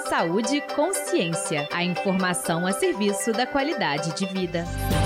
Saúde e Consciência. A informação a serviço da qualidade de vida.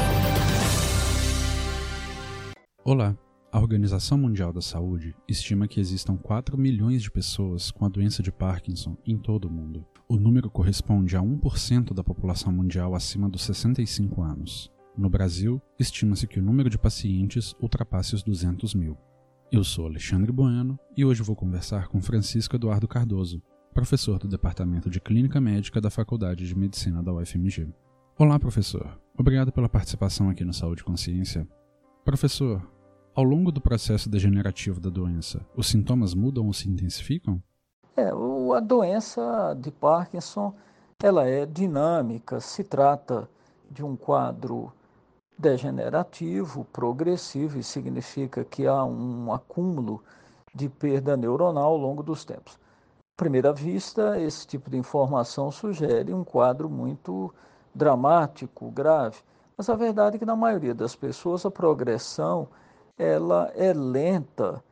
Olá. A Organização Mundial da Saúde estima que existam 4 milhões de pessoas com a doença de Parkinson em todo o mundo. O número corresponde a 1% da população mundial acima dos 65 anos. No Brasil, estima-se que o número de pacientes ultrapasse os 200 mil. Eu sou Alexandre Bueno e hoje vou conversar com Francisco Eduardo Cardoso, professor do Departamento de Clínica Médica da Faculdade de Medicina da UFMG. Olá, professor. Obrigado pela participação aqui no Saúde e Consciência. Professor, ao longo do processo degenerativo da doença, os sintomas mudam ou se intensificam? A doença de Parkinson ela é dinâmica, se trata de um quadro degenerativo, progressivo, e significa que há um acúmulo de perda neuronal ao longo dos tempos. À primeira vista, esse tipo de informação sugere um quadro muito dramático, grave, mas a verdade é que na maioria das pessoas a progressão ela é lenta,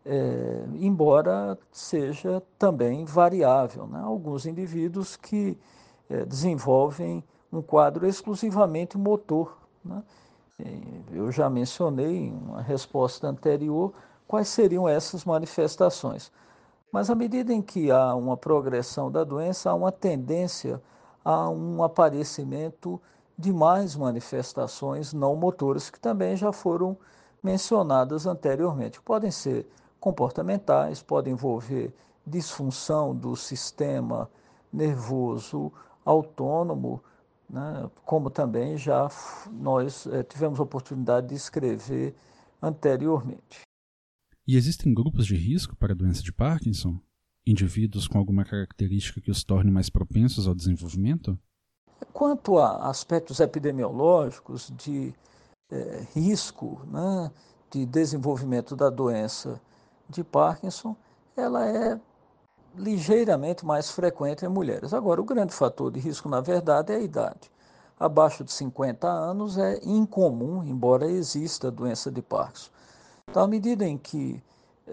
embora seja também variável, né? Alguns indivíduos que desenvolvem um quadro exclusivamente motor, né? Eu já mencionei em uma resposta anterior quais seriam essas manifestações. Mas à medida em que há uma progressão da doença, há uma tendência a um aparecimento de mais manifestações não motoras que também já foram mencionadas anteriormente. Podem ser comportamentais, podem envolver disfunção do sistema nervoso autônomo, né? Como também já nós tivemos a oportunidade de escrever anteriormente. E existem grupos de risco para a doença de Parkinson? Indivíduos com alguma característica que os torne mais propensos ao desenvolvimento? Quanto a aspectos epidemiológicos de risco, né, de desenvolvimento da doença de Parkinson, ela é ligeiramente mais frequente em mulheres. Agora, o grande fator de risco, na verdade, é a idade. Abaixo de 50 anos é incomum, embora exista a doença de Parkinson. Então, à medida em que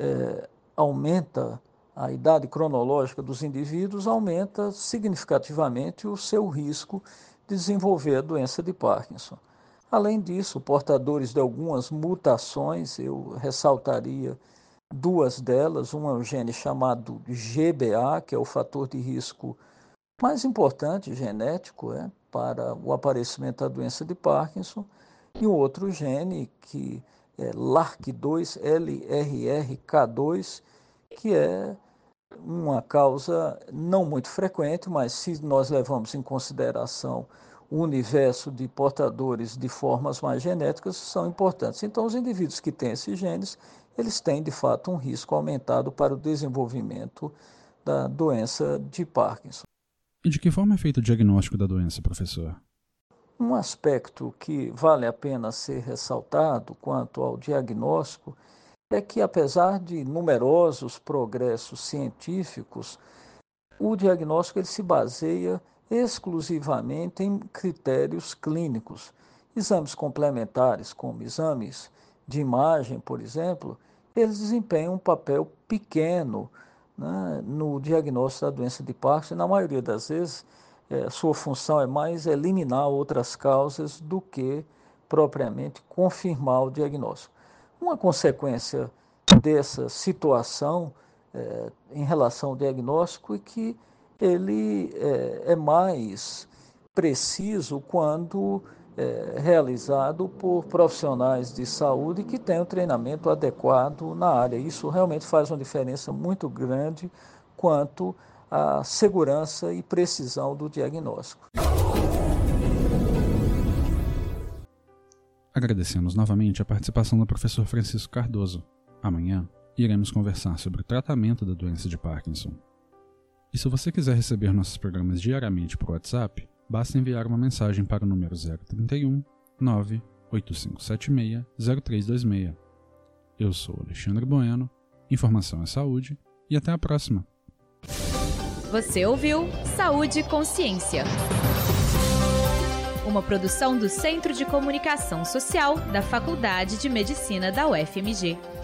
aumenta a idade cronológica dos indivíduos, aumenta significativamente o seu risco de desenvolver a doença de Parkinson. Além disso, portadores de algumas mutações, eu ressaltaria duas delas. Uma é o gene chamado GBA, que é o fator de risco mais importante genético para o aparecimento da doença de Parkinson, e um outro gene que é LRRK2, LRRK2, que é uma causa não muito frequente, mas se nós levamos em consideração o universo de portadores de formas mais genéticas, são importantes. Então, os indivíduos que têm esses genes, eles têm, de fato, um risco aumentado para o desenvolvimento da doença de Parkinson. E de que forma é feito o diagnóstico da doença, professor? Um aspecto que vale a pena ser ressaltado quanto ao diagnóstico é que, apesar de numerosos progressos científicos, o diagnóstico ele se baseia exclusivamente em critérios clínicos. Exames complementares, como exames de imagem, por exemplo, eles desempenham um papel pequeno, né, no diagnóstico da doença de Parkinson. Na maioria das vezes, sua função é mais eliminar outras causas do que propriamente confirmar o diagnóstico. Uma consequência dessa situação em relação ao diagnóstico é que ele é mais preciso quando realizado por profissionais de saúde que têm o treinamento adequado na área. Isso realmente faz uma diferença muito grande quanto à segurança e precisão do diagnóstico. Agradecemos novamente a participação do professor Francisco Cardoso. Amanhã iremos conversar sobre o tratamento da doença de Parkinson. E se você quiser receber nossos programas diariamente por WhatsApp, basta enviar uma mensagem para o número 031 98576 0326. Eu sou Alexandre Bueno, informação é saúde e até a próxima. Você ouviu Saúde e Consciência. Uma produção do Centro de Comunicação Social da Faculdade de Medicina da UFMG.